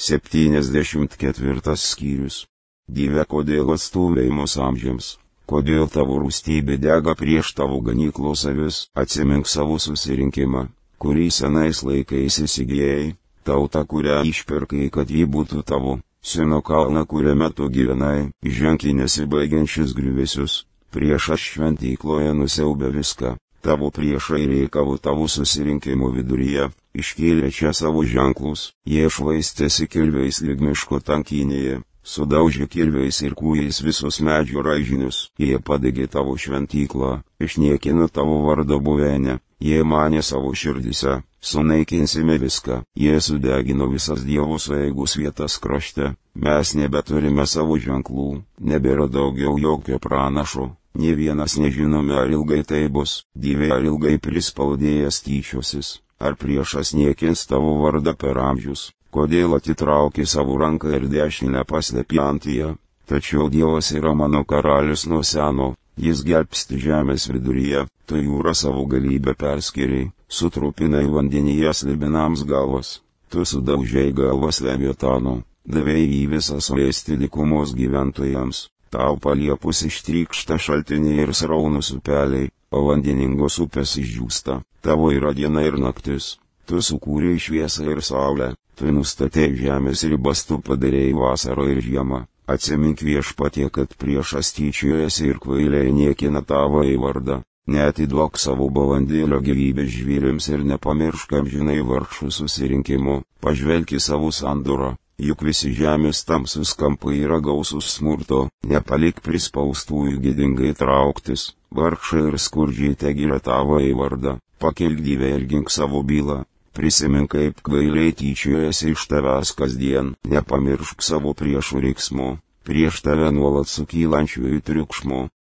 74 skyrius. Dieve, kodėl atstumiai mus amžiams, kodėl tavo rūstybė dega prieš tavo ganyklos avis, atsimink savo susirinkimą, kurį senais laikais įsigijai, tautą, kurią išpirkai, kad ji būtų tavo, Sino kalną, kuriame tu gyvenai, ženkli nesibaigiančius griuvėsius, priešas šventykloje nusiaubė viską, tavo priešai reikavo tavo susirinkimo viduryje, iškėlė čia savo ženklus, jie švaistėsi kirviais lyg miško tankynėje, sudaužė kirviais ir kūjais visus medžių raižinius, jie padegė tavo šventyklą, išniekino tavo vardo buveinę, jie manė savo širdise, sunaikinsime viską, jie sudegino visas dievų sueigus vietas krašte, mes nebeturime savo ženklų, nebėra daugiau jokio pranašo, nė vienas nežinome ar ilgai tai bus, Dieve, ar ilgai prispaudėjas tyčiosis, ar priešas niekins tavo vardą per amžius, kodėl atitraukė savo ranką ir dešinę paslėpė ant ją, tačiau Dievas yra mano karalius nuo seno, jis gelbsti žemės viduryje, tu jūrą savo galybę perskiriai, sutrupinai vandenyje slibinams galvas, tu sudaužei galvas Leviatano, davei į visą suėsti dykumos gyventojams, tau paliepus ištrykšta šaltiniai ir sraunūs upeliai, o vandeningos upės išdžiūsta, tavo yra diena ir naktis, tu sukūrei šviesą ir saulę, tu nustatei žemės ribas, tu padarei vasarą ir žiemą. Atsimink Viešpatie, kad priešas tyčiojasi ir kvailiai niekina tavo į vardą, neatiduok savo balandėlio gyvybės žvėrims ir nepamiršk amžinai vargšų susirinkimų, pažvelk į savo sandūrą, juk visi žemės tamsus kampai yra gausus smurto, nepalik prispaustųjų gėdingai trauktis, vargšai ir skurdžiai tegiria tavo į vardą, pakelk Dieve ir gink savo bylą. Prisimink, kaip kvailiai tyčiojasi iš tavęs kasdien, nepamiršk savo priešų reiksmų, prieš tave nuolat sukylančiųjų triukšmų,